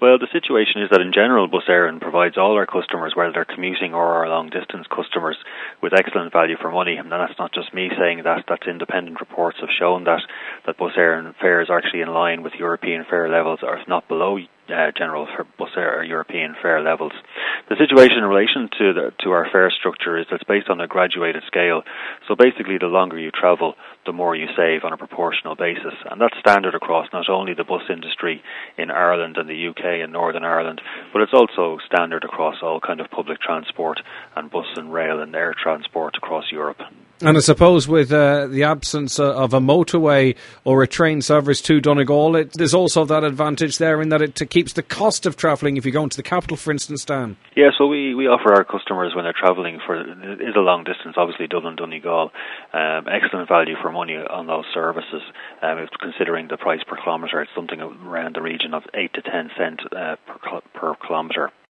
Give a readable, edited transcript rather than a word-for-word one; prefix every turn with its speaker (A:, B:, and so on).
A: Well, the situation is that in general, Bus Éireann provides all our customers, whether they're commuting or our long-distance customers, with excellent value for money. And that's not just me saying that. That's independent reports have shown that Bus Éireann fares are actually in line with European fare levels, or if not below general Bus Éireann European fare levels. The situation in relation to our fare structure is that it's based on a graduated scale. So basically, the longer you travel, the more you save on a proportional basis. And that's standard across not only the bus industry in Ireland and the UK and Northern Ireland, but it's also standard across all kind of public transport and bus and rail and air transport across Europe.
B: And I suppose with the absence of a motorway or a train service to Donegal, there's also that advantage there in that it keeps the cost of travelling if you go into the capital, for instance, Dan.
A: Yeah, so we offer our customers when they're travelling it is a long distance, obviously Dublin-Donegal, excellent value for money on those services. Considering the price per kilometre, it's something around the region of 8 to 10 cents per kilometre.